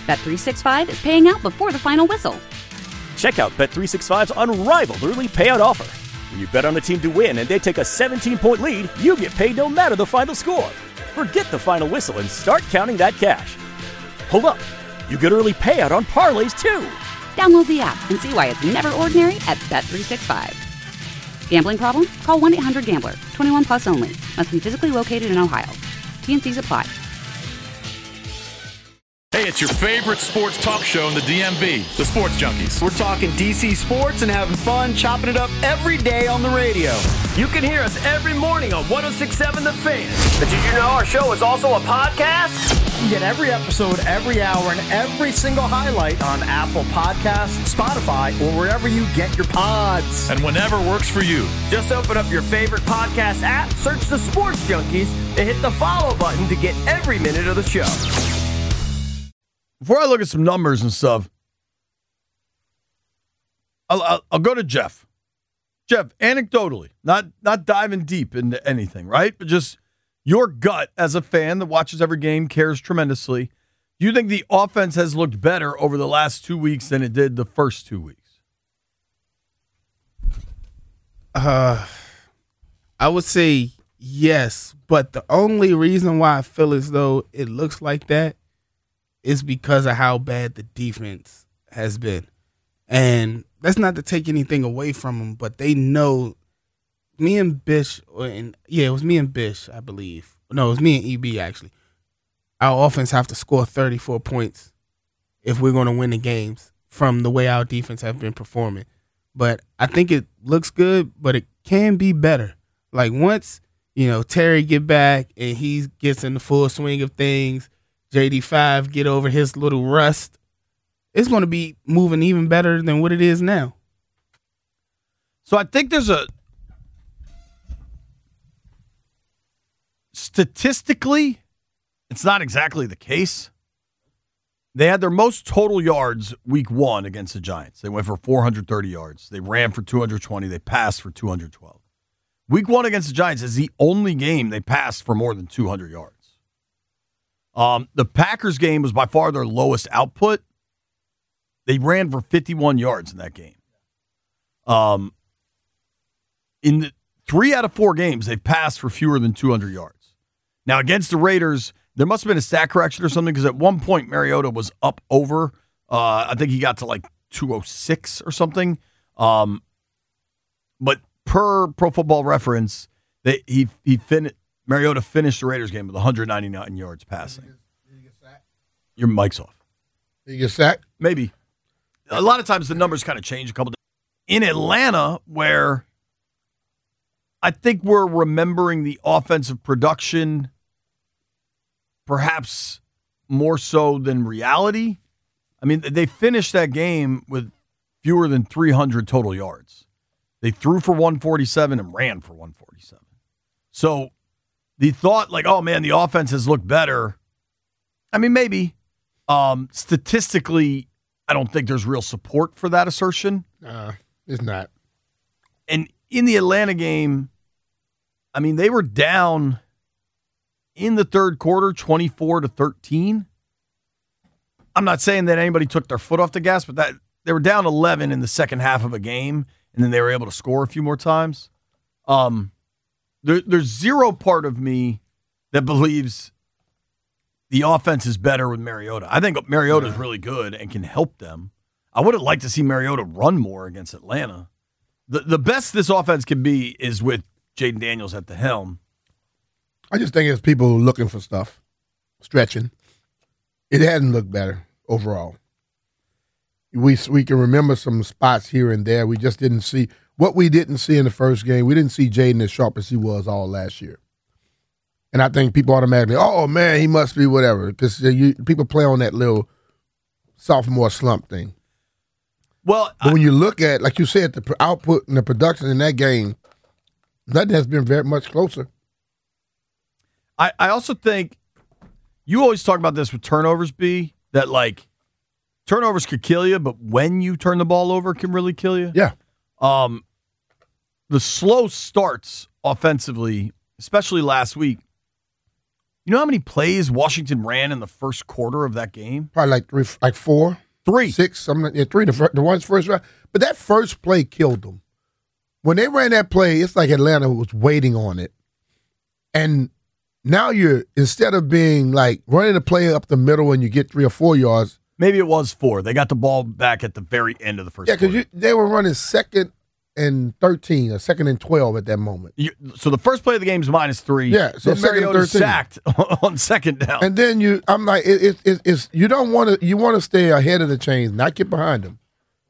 Bet365 is paying out before the final whistle. Check out Bet365's unrivaled early payout offer. When you bet on a team to win and they take a 17-point lead, you get paid no matter the final score. Forget the final whistle and start counting that cash. Hold up. You get early payout on parlays, too. Download the app and see why it's never ordinary at Bet365. Gambling problem? Call 1-800-GAMBLER. 21 plus only. Must be physically located in Ohio. T&Cs apply. Hey, it's your favorite sports talk show in the DMV, the Sports Junkies. We're talking DC sports and having fun, chopping it up every day on the radio. You can hear us every morning on 106.7 The Fan. But did you know our show is also a podcast? You get every episode, every hour, and every single highlight on Apple Podcasts, Spotify, or wherever you get your pods. And whenever works for you. Just open up your favorite podcast app, search the Sports Junkies, and hit the follow button to get every minute of the show. Before I look at some numbers and stuff, I'll go to Jeff. Jeff, anecdotally, not diving deep into anything, right? But just your gut as a fan that watches every game, cares tremendously. Do you think the offense has looked better over the last 2 weeks than it did the first 2 weeks? I would say yes, but the only reason why I feel as though it looks like that is because of how bad the defense has been. And that's not to take anything away from them, but they know me and Bish, it was me and Bish, I believe. No, it was me and EB, actually. Our offense have to score 34 points if we're going to win the games from the way our defense have been performing. But I think it looks good, but it can be better. Like once, Terry get back and he gets in the full swing of things, JD5 get over his little rust, it's going to be moving even better than what it is now. So I think there's statistically, it's not exactly the case. They had their most total yards week 1 against the Giants. They went for 430 yards. They ran for 220. They passed for 212. Week 1 against the Giants is the only game they passed for more than 200 yards. The Packers game was by far their lowest output. They ran for 51 yards in that game. In the 3 out of 4 games, they've passed for fewer than 200 yards. Now, against the Raiders, there must have been a stat correction or something because at one point, Mariota was up over. I think he got to like 206 or something. But per Pro Football Reference, Mariota finished the Raiders game with 199 yards passing. Did he get sacked? Your mic's off. Did he get sacked? Maybe. A lot of times the numbers kind of change a couple times. In Atlanta, where I think we're remembering the offensive production perhaps more so than reality. I mean, they finished that game with fewer than 300 total yards. They threw for 147 and ran for 147. So the thought like, oh, man, the offense has looked better. I mean, maybe. Statistically, I don't think there's real support for that assertion. It's not. And in the Atlanta game, I mean, they were down in the third quarter, 24-13. I'm not saying that anybody took their foot off the gas, but that they were down 11 in the second half of a game, and then they were able to score a few more times. There's zero part of me that believes the offense is better with Mariota. I think Mariota is really good and can help them. I would have liked to see Mariota run more against Atlanta. The best this offense can be is with Jaden Daniels at the helm. I just think it's people looking for stuff, stretching. It hadn't looked better overall. We can remember some spots here and there. We just didn't see what we didn't see in the first game. We didn't see Jaden as sharp as he was all last year. And I think people automatically, oh, man, he must be whatever, because people play on that little sophomore slump thing. Well, but when you look at, like you said, the output and the production in that game, nothing has been very much closer. I also think you always talk about this with turnovers, B, that like turnovers could kill you, but when you turn the ball over, it can really kill you. Yeah. The slow starts offensively, especially last week, You know how many plays Washington ran in the first quarter of that game? Probably like 4. 3. 6, something. Yeah, 3. The one's first round. But that first play killed them. When they ran that play, it's like Atlanta was waiting on it. And now instead of being like running the play up the middle and you get 3 or 4 yards. Maybe it was 4. They got the ball back at the very end of the first quarter. Yeah, because they were running 2nd and 13 or 2nd and 12 at that moment. So the first play of the game is -3. Yeah, so then Mariota sacked on 2nd down. And then I'm like, it's you don't want to. You want to stay ahead of the chains, not get behind them.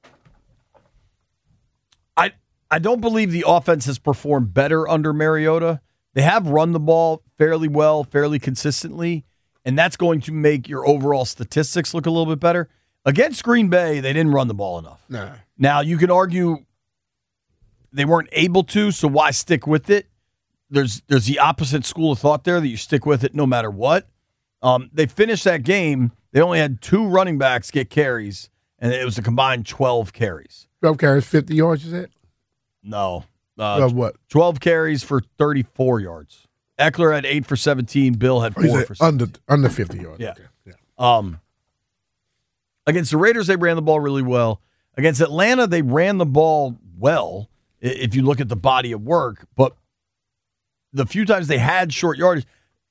I don't believe the offense has performed better under Mariota. They have run the ball fairly well, fairly consistently, and that's going to make your overall statistics look a little bit better. Against Green Bay, they didn't run the ball enough. Nah. Now, you can argue they weren't able to, so why stick with it? There's the opposite school of thought there that you stick with it no matter what. They finished that game. They only had 2 running backs get carries, and it was a combined 12 carries. 12 carries, 50 yards, you said? No. what? 12 carries for 34 yards. Eckler had 8 for 17. Bill had 4 for 17. Under 50 yards. Yeah. Okay. Yeah. Against the Raiders, they ran the ball really well. Against Atlanta, they ran the ball well, if you look at the body of work. But the few times they had short yardage,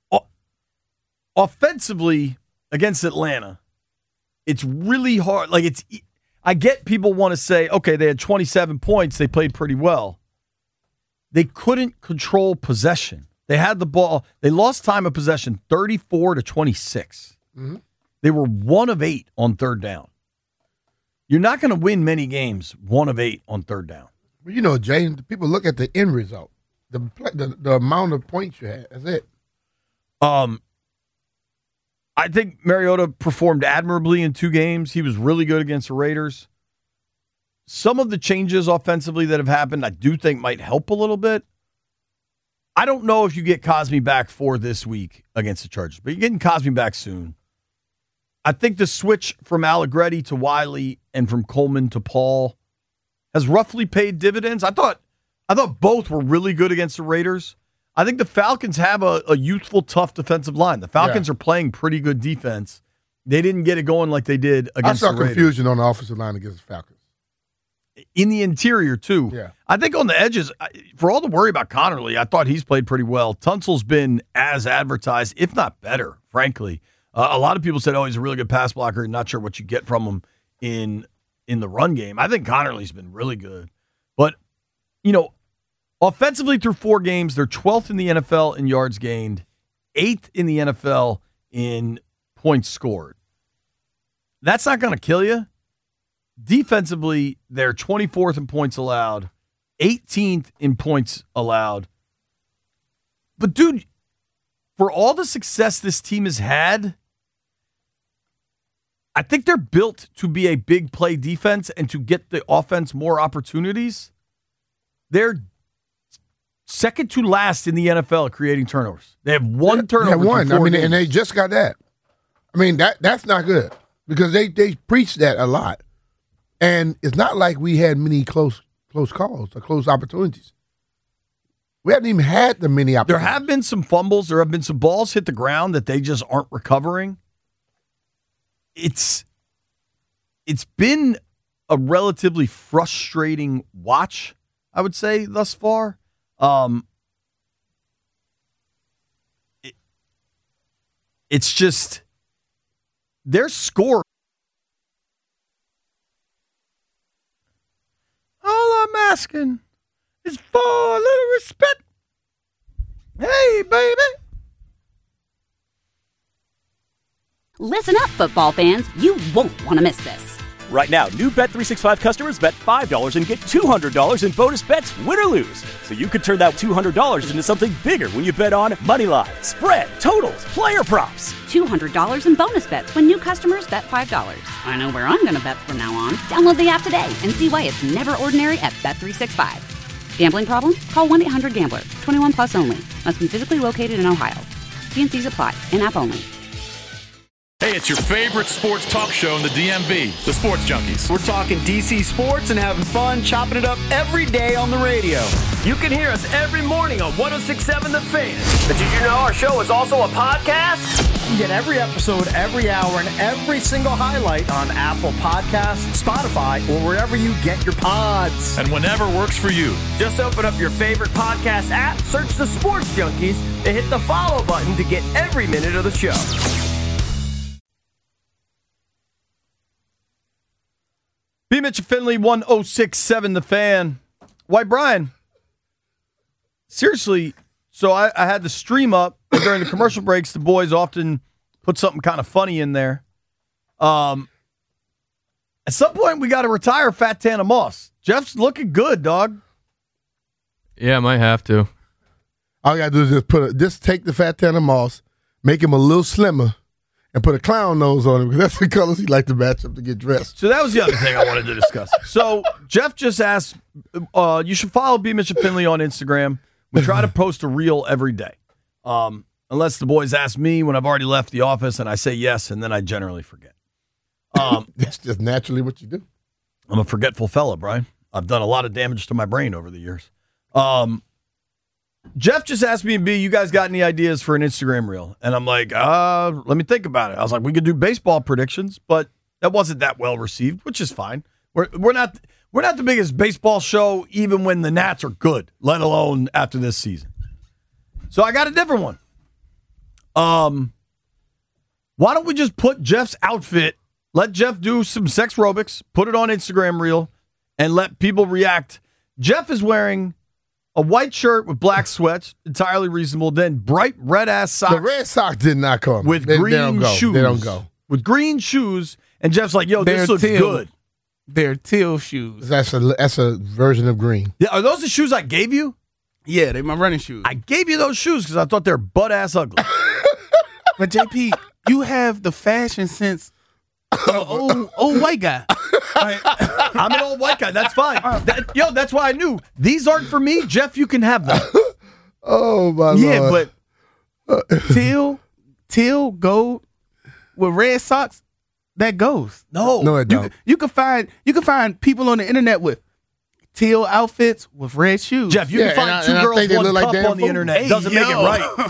offensively against Atlanta, it's really hard. I get people want to say, okay, they had 27 points. They played pretty well. They couldn't control possession. They had the ball. They lost time of possession 34-26. Mm-hmm. They were 1 of 8 on 3rd down. You're not going to win many games 1 of 8 on 3rd down. Well, James, people look at the end result, the amount of points you had. That's it. I think Mariota performed admirably in 2 games. He was really good against the Raiders. Some of the changes offensively that have happened, I do think might help a little bit. I don't know if you get Cosmi back for this week against the Chargers, but you're getting Cosmi back soon. I think the switch from Allegretti to Wiley and from Coleman to Paul has roughly paid dividends. I thought both were really good against the Raiders. I think the Falcons have a youthful, tough defensive line. The Falcons are playing pretty good defense. They didn't get it going like they did against the Raiders. I saw confusion on the offensive line against the Falcons. In the interior, too. Yeah. I think on the edges, for all the worry about Connerly, I thought he's played pretty well. Tunsil's been as advertised, if not better, frankly. A lot of people said, he's a really good pass blocker. Not sure what you get from him in the run game. I think Connerly's been really good. But, offensively through 4 games, they're 12th in the NFL in yards gained, 8th in the NFL in points scored. That's not going to kill you. Defensively, they're 24th in points allowed, 18th in points allowed. But, dude, for all the success this team has had, I think they're built to be a big play defense and to get the offense more opportunities. They're second to last in the NFL at creating turnovers. They have 1 turnover. They have 1. Games. And they just got that. That's not good because they preach that a lot. And it's not like we had many close calls or close opportunities. We haven't even had the many opportunities. There have been some fumbles. There have been some balls hit the ground that they just aren't recovering. It's been a relatively frustrating watch, I would say, thus far. It's just their score. All I'm asking is for a little respect. Hey, baby. Listen up, football fans. You won't want to miss this. Right now, new Bet365 customers bet $5 and get $200 in bonus bets, win or lose. So you could turn that $200 into something bigger when you bet on moneyline, spread, totals, player props. $200 in bonus bets when new customers bet $5. I know where I'm going to bet from now on. Download the app today and see why it's never ordinary at Bet365. Gambling problem? Call 1-800-GAMBLER. 21 plus only. Must be physically located in Ohio. T&Cs apply. In-app only. Hey, Hey, it's your favorite sports talk show in the DMV, the Sports Junkies. We're talking DC sports and having fun, chopping it up every day on the radio. You can hear us every morning on 106.7 The Fan. But did you know our show is also a podcast? You get every episode, every hour, and every single highlight on Apple Podcasts, Spotify, or wherever you get your pods. And whenever works for you. Just open up your favorite podcast app, search the Sports Junkies, and hit the follow button to get every minute of the show. B. Mitch and Finley, 106.7 The Fan. White Brian. Seriously, so I had the stream up during the commercial breaks. The boys often put something kind of funny in there. At some point, we got to retire Fat Tana Moss. Jeff's looking good, dog. Yeah, I might have to. All you got to do is just take the Fat Tana Moss, make him a little slimmer, and put a clown nose on him, because that's the colors he like to match up to get dressed. So that was the other thing I wanted to discuss. So Jeff just asked, you should follow B. Mitch and Finley on Instagram. We try to post a reel every day. Unless the boys ask me when I've already left the office, and I say yes, and then I generally forget. That's just naturally what you do. I'm a forgetful fella, Brian. I've done a lot of damage to my brain over the years. Jeff just asked me and B, you guys got any ideas for an Instagram reel? And I'm like, let me think about it. I was like, we could do baseball predictions, but that wasn't that well received, which is fine. We're not the biggest baseball show, even when the Nats are good, let alone after this season. So I got a different one. Why don't we just put Jeff's outfit, let Jeff do some sex aerobics, put it on Instagram reel, and let people react. Jeff is wearing a white shirt with black sweats, entirely reasonable. Then bright red-ass socks. The red socks did not come. With green shoes. They don't go. With green shoes. And Jeff's like, yo, this looks good. They're teal shoes. That's a version of green. Yeah, are those the shoes I gave you? Yeah, they're my running shoes. I gave you those shoes because I thought they're butt-ass ugly. But, JP, you have the fashion sense of an old white guy. I'm an old white guy. That's fine. That's why I knew. These aren't for me. Jeff, you can have them. Oh, my Lord. Yeah, but teal, gold, with red socks, that goes. No, it don't. You can find people on the internet with teal outfits with red shoes. Jeff, you can find two girls, one cup on the internet. Hey, doesn't make it right.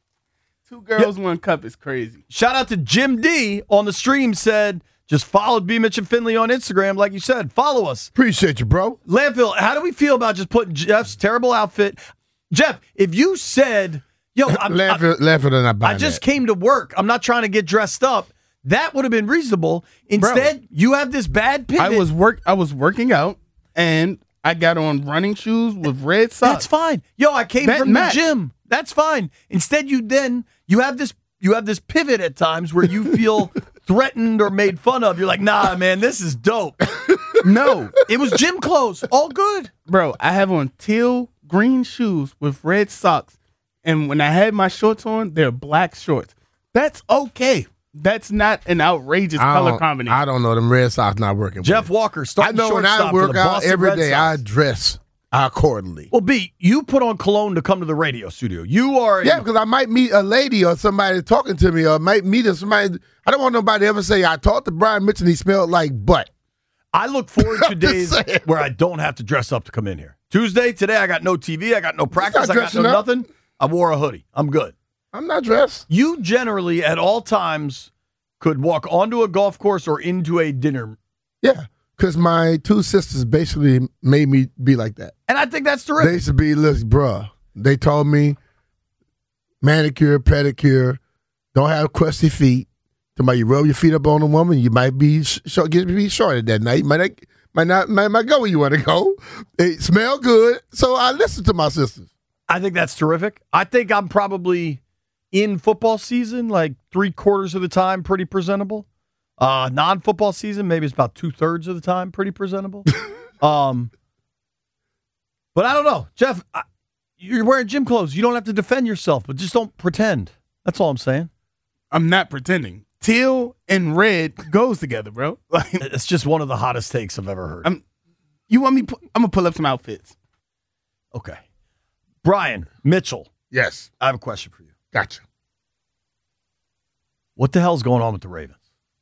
Two girls, one cup is crazy. Shout out to Jim D on the stream, said, just follow B. Mitch and Finley on Instagram. Like you said, follow us. Appreciate you, bro. Landfill, how do we feel about just putting Jeff's terrible outfit? Jeff, if you said, yo, Landfill and I just came to work. I'm not trying to get dressed up. That would have been reasonable. Instead, you have this bad pivot. I was working out, and I got on running shoes with red socks. That's fine. Yo, I came from the gym. That's fine. Instead, you have this pivot at times where you feel threatened or made fun of. You're like, nah, man, this is dope. No, it was gym clothes. All good. Bro, I have on teal green shoes with red socks. And when I had my shorts on, they're black shorts. That's okay. That's not an outrageous color combination. I don't know. Them red socks not working. Jeff Walker, starting I know when I work out every day, I dress accordingly. Well, B, you put on cologne to come to the radio studio. You are... Yeah, because I might meet a lady or somebody talking to me, or might meet somebody. I don't want nobody to ever say, I talked to Brian Mitchell and he smelled like butt. I look forward to days where I don't have to dress up to come in here. Tuesday, today, I got no TV, I got no practice, I got no nothing. I wore a hoodie. I'm good. I'm not dressed. You generally, at all times, could walk onto a golf course or into a dinner. Yeah, because my two sisters basically made me be like that. And I think that's terrific. They used to be, look, bruh, they told me manicure, pedicure, don't have crusty feet. Somebody, you rub your feet up on a woman, you might be shorted that night. Might not go where you want to go. It smell good, so I listen to my sisters. I think that's terrific. I think I'm probably in football season, like 3/4 of the time, pretty presentable. Non-football season, maybe it's about 2/3 of the time, pretty presentable. But I don't know. Jeff, you're wearing gym clothes. You don't have to defend yourself, but just don't pretend. That's all I'm saying. I'm not pretending. Teal and red goes together, bro. It's just one of the hottest takes I've ever heard. I'm going to pull up some outfits. Okay. Brian Mitchell. Yes. I have a question for you. Gotcha. What the hell's going on with the Ravens?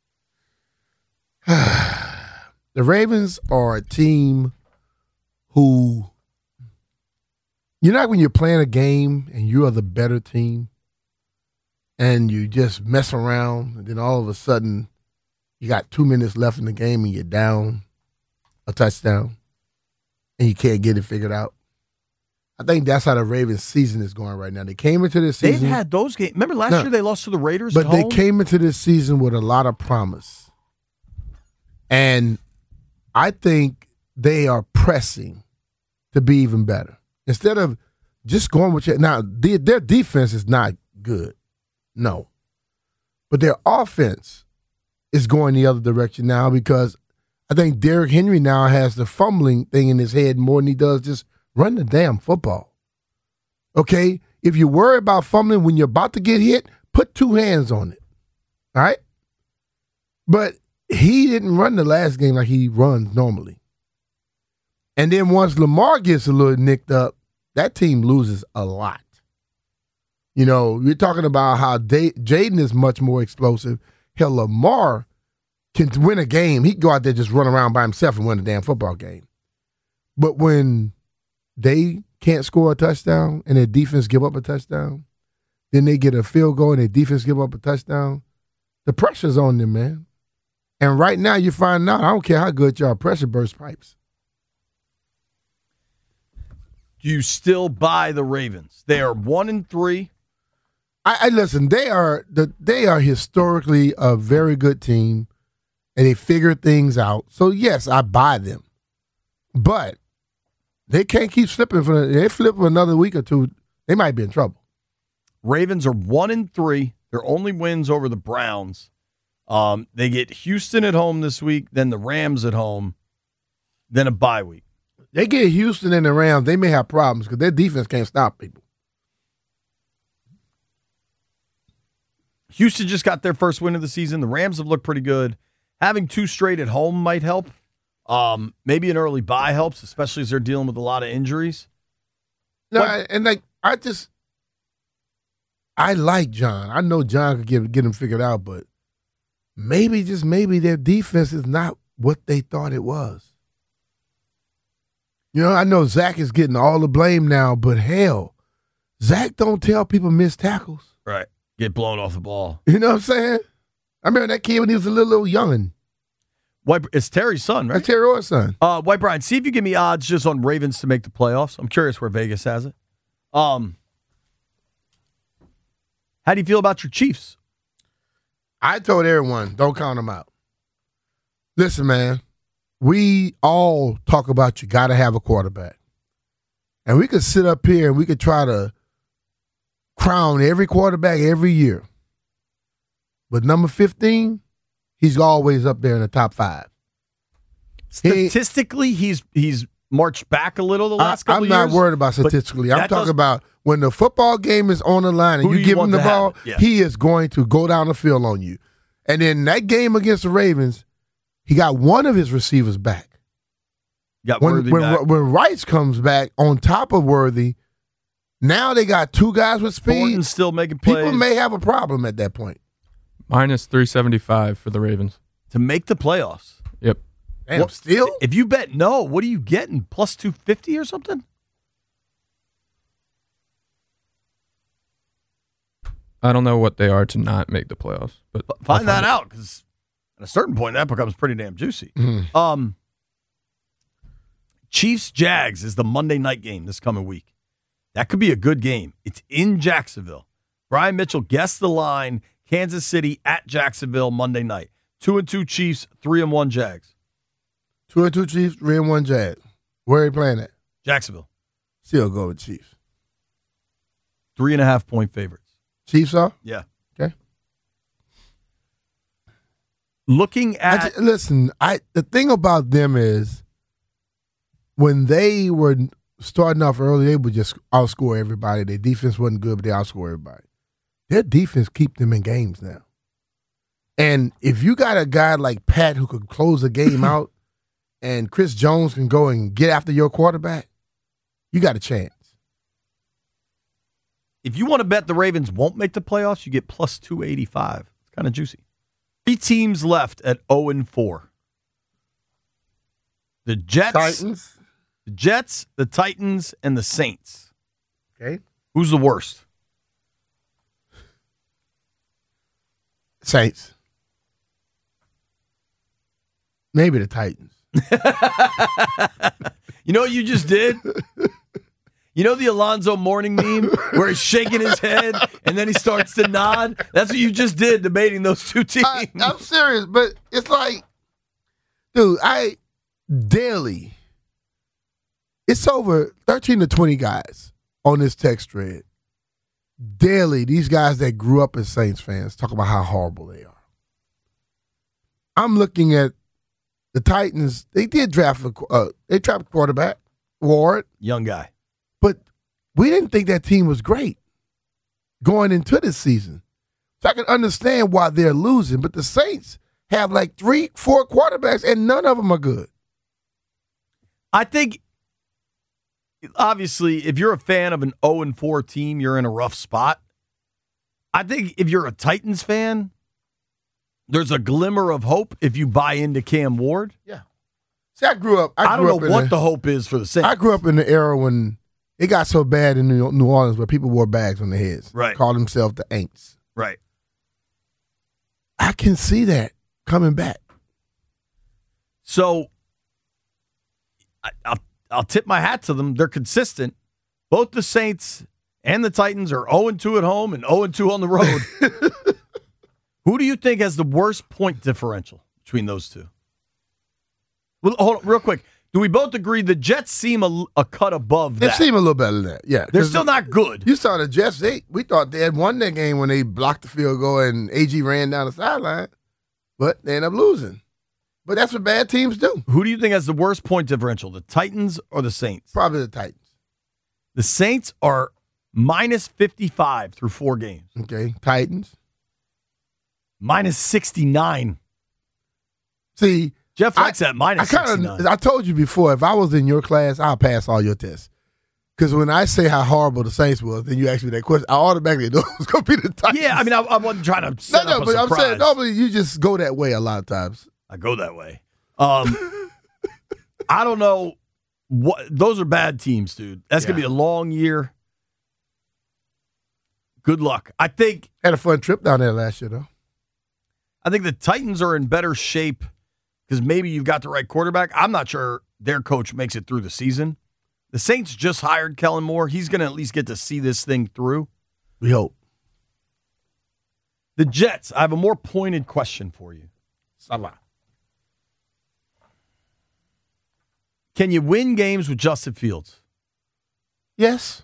The Ravens are a team who, you know, when you're playing a game and you are the better team and you just mess around and then all of a sudden you got 2 minutes left in the game and you're down a touchdown and you can't get it figured out. I think that's how the Ravens season is going right now. They came into this season. They've had those games. Remember last year they lost to the Raiders but at they home? came into this season with a lot of promise. And I think they are pressing to be even better. Instead of just going with it. Now, their defense is not good. No. But their offense is going the other direction now because I think Derrick Henry now has the fumbling thing in his head more than he does just run the damn football. Okay? If you worry about fumbling when you're about to get hit, put 2 hands on it. All right? But he didn't run the last game like he runs normally. And then once Lamar gets a little nicked up, that team loses a lot. You know, you're talking about how Jaden is much more explosive. Hell, Lamar can win a game. He can go out there just run around by himself and win a damn football game. But when they can't score a touchdown and their defense give up a touchdown, then they get a field goal and their defense give up a touchdown, the pressure's on them, man. And right now you find out, I don't care how good y'all pressure burst pipes. You still buy the Ravens. They are 1-3. I listen, they are historically a very good team and they figure things out. So yes, I buy them. But they can't keep slipping they flip for another week or two, they might be in trouble. Ravens are 1-3. Their only wins over the Browns. They get Houston at home this week, then the Rams at home, then a bye week. They get Houston and the Rams, they may have problems because their defense can't stop people. Houston just got their first win of the season. The Rams have looked pretty good. Having 2 straight at home might help. Maybe an early bye helps, especially as they're dealing with a lot of injuries. No, I like John. I know John could get him figured out, but maybe, just maybe, their defense is not what they thought it was. You know, I know Zach is getting all the blame now, but hell, Zach don't tell people miss tackles. Right. Get blown off the ball. You know what I'm saying? I remember that kid when he was a little youngin'. It's Terry's son, right? That's Terry Orr's son. White Brian, see if you give me odds just on Ravens to make the playoffs. I'm curious where Vegas has it. How do you feel about your Chiefs? I told everyone, don't count them out. Listen, man, we all talk about you got to have a quarterback. And we could sit up here and we could try to crown every quarterback every year. But number 15, he's always up there in the top 5. Statistically, he's marched back a little the last couple I'm years. not worried about statistically. I'm talking about when the football game is on the line and you give him the ball, he is going to go down the field on you. And in that game against the Ravens, he got one of his receivers back. When Rice comes back on top of Worthy, now they got 2 guys with speed. Thornton's still making plays. People may have a problem at that point. Minus 375 for the Ravens. To make the playoffs. Yep. Damn, still? If you bet no, what are you getting? Plus 250 or something? I don't know what they are to not make the playoffs, but find that out, because at a certain point that becomes pretty damn juicy. Mm-hmm. Chiefs-Jags is the Monday night game this coming week. That could be a good game. It's in Jacksonville. Brian Mitchell guessed the line. Kansas City at Jacksonville Monday night. 2-2 Chiefs, 3-1 Jags. 2-2 Chiefs, 3-1 Jags. Where are you playing at? Jacksonville. Still go with Chiefs. 3.5-point favorites. Chiefs are? Yeah. Okay. Looking at the thing about them is when they were starting off early, they would just outscore everybody. Their defense wasn't good, but they outscore everybody. Their defense keep them in games now. And if you got a guy like Pat who could close a game out and Chris Jones can go and get after your quarterback, you got a chance. If you want to bet the Ravens won't make the playoffs, you get plus 285. It's Kind of juicy. 3 teams left at 0-4. The Jets, the Titans, and the Saints. Okay. Who's the worst? Saints. Maybe the Titans. You know what you just did? You know the Alonzo Mourning meme where he's shaking his head and then he starts to nod? That's what you just did debating those 2 teams. I'm serious, but it's like, dude, daily, it's over 13 to 20 guys on this text thread. Daily, these guys that grew up as Saints fans talk about how horrible they are. I'm looking at the Titans. They did draft a quarterback, Ward. Young guy. But we didn't think that team was great going into this season. So I can understand why they're losing. But the Saints have like 3-4 quarterbacks, and none of them are good. I think, obviously, if you're a fan of an 0-4 team, you're in a rough spot. I think if you're a Titans fan, there's a glimmer of hope if you buy into Cam Ward. Yeah. See, I grew up. I don't know what the hope is for the Saints. I grew up in the era when it got so bad in New Orleans where people wore bags on their heads. Right. Called themselves the Aints. Right. I can see that coming back. So I'll tip my hat to them. They're consistent. Both the Saints and the Titans are 0-2 at home and 0-2 on the road. Who do you think has the worst point differential between those two? Well, hold on, real quick. Do we both agree the Jets seem a cut above that? They seem a little better than that, yeah. They're still not good. You saw the Jets. We thought they had won that game when they blocked the field goal and AG ran down the sideline, but they ended up losing. But that's what bad teams do. Who do you think has the worst point differential, the Titans or the Saints? Probably the Titans. The Saints are minus 55 through 4 games. Okay, Titans. Minus 69. See, Jeff likes that minus 69. I told you before, if I was in your class, I'll pass all your tests. Because when I say how horrible the Saints was, then you ask me that question, I automatically know it was going to be the Titans. Yeah, I mean, I wasn't trying to set up a surprise. I'm saying, normally you just go that way a lot of times. I go that way. I don't know. Those are bad teams, dude. That's going to be a long year. Good luck. I think. Had a fun trip down there last year, though. I think the Titans are in better shape because maybe you've got the right quarterback. I'm not sure their coach makes it through the season. The Saints just hired Kellen Moore. He's going to at least get to see this thing through. We hope. The Jets, I have a more pointed question for you. Salah. Can you win games with Justin Fields? Yes.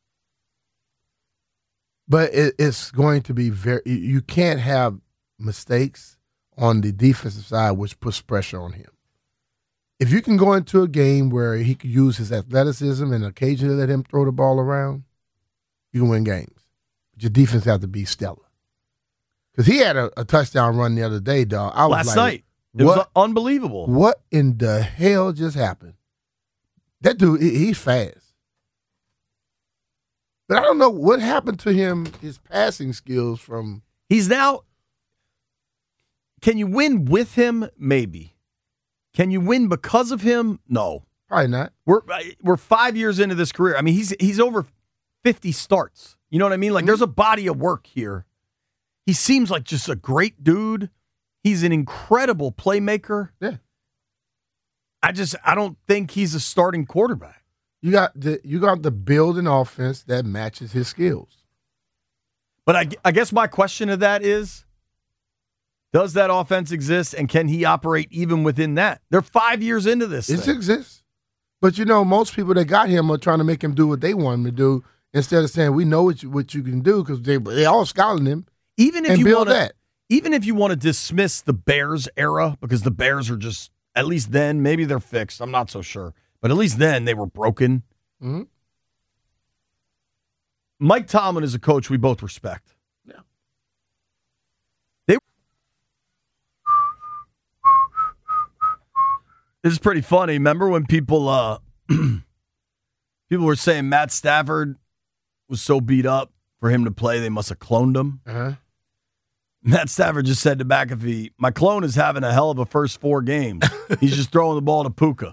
But it's going to be you can't have mistakes on the defensive side which puts pressure on him. If you can go into a game where he can use his athleticism and occasionally let him throw the ball around, you can win games. But your defense has to be stellar. Because he had a touchdown run the other day, dog. Last night. It was unbelievable. What in the hell just happened? That dude, he's fast. But I don't know what happened to him, his passing skills from... He's now... Can you win with him? Maybe. Can you win because of him? No. Probably not. We're 5 years into this career. I mean, he's over 50 starts. You know what I mean? Like, there's a body of work here. He seems like just a great dude. He's an incredible playmaker. Yeah. I don't think he's a starting quarterback. You got to build an offense that matches his skills. But I guess my question to that is, does that offense exist, and can he operate even within that? They're 5 years into this. It exists. But, most people that got him are trying to make him do what they want him to do instead of saying, we know what you can do, because they all scouting him. Even if you want to dismiss the Bears era, because the Bears are just, at least then, maybe they're fixed. I'm not so sure. But at least then they were broken. Mm-hmm. Mike Tomlin is a coach we both respect. Yeah. This is pretty funny. Remember when people were saying Matt Stafford was so beat up for him to play, they must have cloned him? Uh-huh. Matt Stafford just said to McAfee, my clone is having a hell of a first 4 games. He's just throwing the ball to Puka.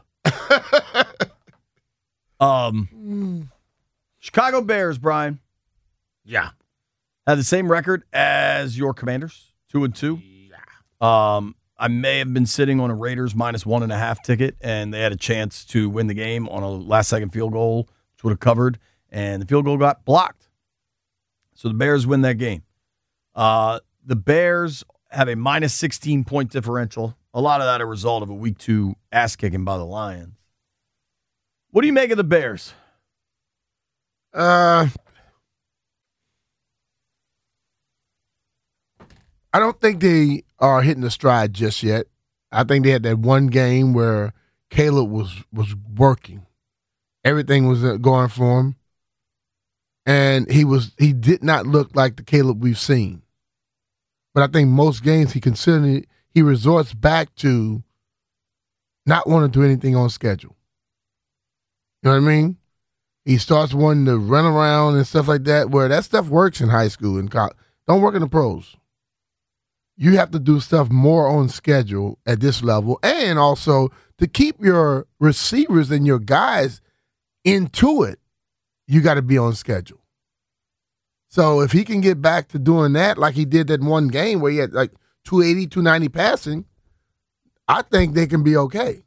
Chicago Bears, Brian. Yeah. Have the same record as your Commanders, 2-2. Yeah. I may have been sitting on a Raiders -1.5 ticket, and they had a chance to win the game on a last-second field goal, which would have covered, and the field goal got blocked. So the Bears win that game. The Bears have a -16-point differential. A lot of that a result of a Week 2 ass-kicking by the Lions. What do you make of the Bears? I don't think they are hitting the stride just yet. I think they had that one game where Caleb was working. Everything was going for him. And he did not look like the Caleb we've seen. But I think most games he resorts back to not wanting to do anything on schedule. You know what I mean? He starts wanting to run around and stuff like that, where that stuff works in high school and college. Don't work in the pros. You have to do stuff more on schedule at this level, and also to keep your receivers and your guys into it, you got to be on schedule. So if he can get back to doing that like he did that one game where he had like 280, 290 passing, I think they can be okay.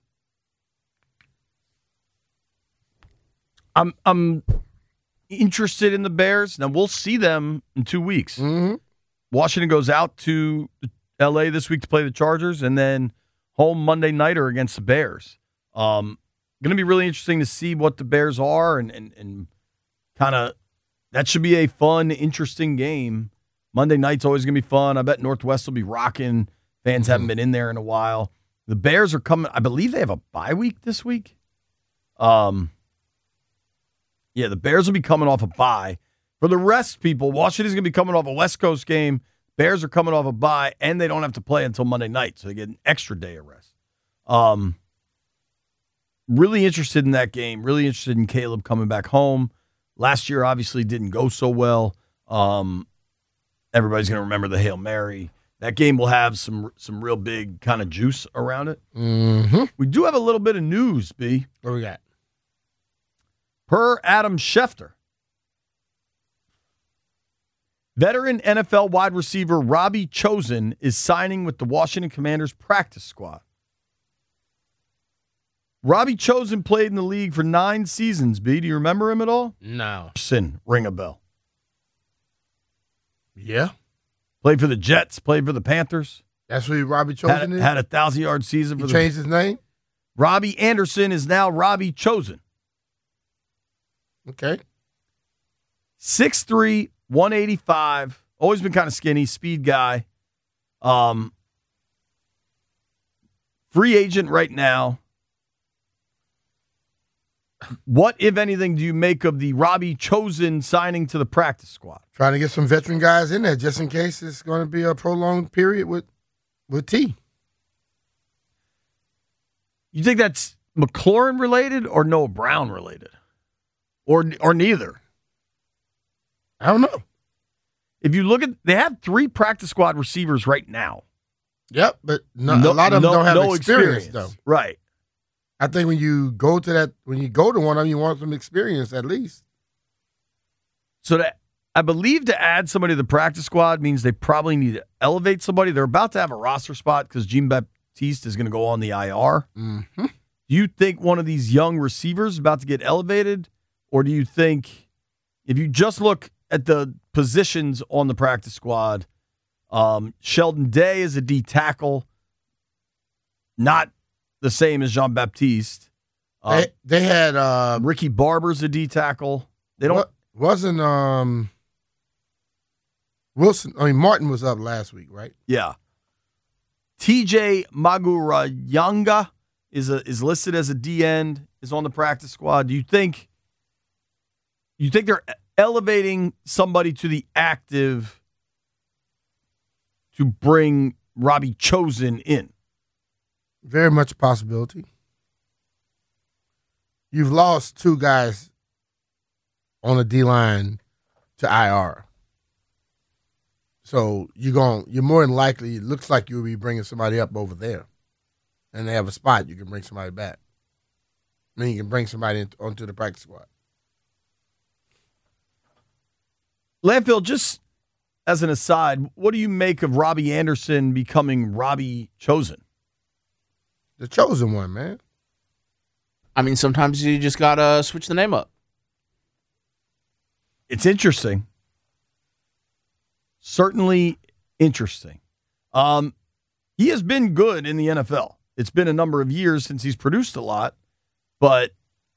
I'm interested in the Bears. Now, we'll see them in 2 weeks. Mm-hmm. Washington goes out to L.A. this week to play the Chargers, and then home Monday nighter against the Bears. Going to be really interesting to see what the Bears are, and kind of that should be a fun, interesting game. Monday night's always going to be fun. I bet Northwest will be rocking. Fans haven't been in there in a while. The Bears are coming. I believe they have a bye week this week. Yeah, the Bears will be coming off a bye. For the rest, people, Washington's going to be coming off a West Coast game. Bears are coming off a bye, and they don't have to play until Monday night, so they get an extra day of rest. Really interested in that game. Really interested in Caleb coming back home. Last year, obviously, didn't go so well. Everybody's going to remember the Hail Mary. That game will have some real big kind of juice around it. Mm-hmm. We do have a little bit of news, B. What we got? Per Adam Schefter, veteran NFL wide receiver Robbie Chosen is signing with the Washington Commanders practice squad. Robbie Chosen played in the league for 9 seasons, B. Do you remember him at all? No. Ring a bell. Yeah. Played for the Jets, played for the Panthers. That's who Robbie Chosen is? Had a 1,000-yard season. He changed his name? Robbie Anderson is now Robbie Chosen. Okay. 6'3", 185, always been kind of skinny, speed guy. Free agent right now. What, if anything, do you make of the Robbie Chosen signing to the practice squad? Trying to get some veteran guys in there just in case it's going to be a prolonged period with T. You think that's McLaurin related or Noah Brown related? Or neither? I don't know. If you look at, they have 3 practice squad receivers right now. Yep, but a lot of them don't have experience, though. Right. I think when you go to one of them, you want some experience at least. So I believe to add somebody to the practice squad means they probably need to elevate somebody. They're about to have a roster spot because Jean Baptiste is going to go on the IR. Mm-hmm. Do you think one of these young receivers is about to get elevated? Or do you think, if you just look at the positions on the practice squad, Sheldon Day is a D tackle, not the same as Jean-Baptiste. They had Ricky Barber's a D tackle. They don't wasn't Wilson. I mean, Martin was up last week, right? Yeah. TJ Magurayanga is listed as a D end, is on the practice squad. Do you think they're elevating somebody to the active to bring Robbie Chosen in? Very much a possibility. You've lost 2 guys on the D-line to IR. So you're more than likely, it looks like you'll be bringing somebody up over there. And they have a spot, you can bring somebody back. I mean, you can bring somebody onto the practice squad. Landfill, just as an aside, what do you make of Robbie Anderson becoming Robbie Chosen? The chosen one, man. I mean, sometimes you just got to switch the name up. It's interesting. Certainly interesting. He has been good in the NFL. It's been a number of years since he's produced a lot, but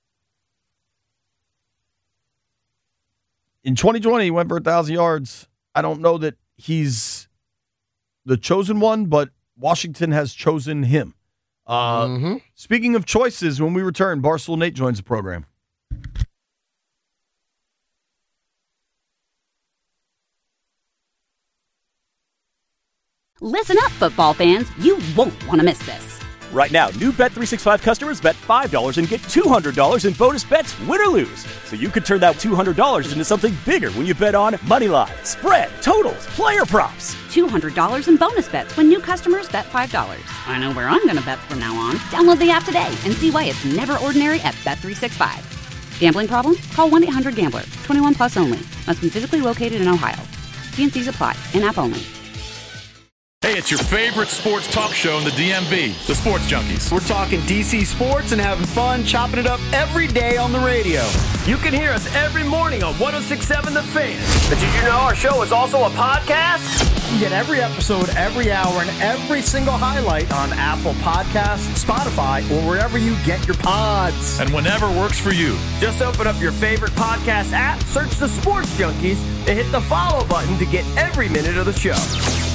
in 2020, he went for 1,000 yards. I don't know that he's the chosen one, but Washington has chosen him. Speaking of choices, when we return, Barstool Nate joins the program. Listen up, football fans. You won't want to miss this. Right now, new Bet365 customers bet $5 and get $200 in bonus bets, win or lose. So you could turn that $200 into something bigger when you bet on moneyline, spread, totals, player props. $200 in bonus bets when new customers bet $5. I know where I'm going to bet from now on. Download the app today and see why it's never ordinary at Bet365. Gambling problem? Call 1-800-GAMBLER. 21 plus only. Must be physically located in Ohio. T&Cs apply. In-app only. Hey, it's your favorite sports talk show in the DMV, the Sports Junkies. We're talking DC sports and having fun, chopping it up every day on the radio. You can hear us every morning on 106.7 The Fan. But did you know our show is also a podcast? You get every episode, every hour, and every single highlight on Apple Podcasts, Spotify, or wherever you get your pods. And whenever works for you. Just open up your favorite podcast app, search The Sports Junkies, and hit the follow button to get every minute of the show.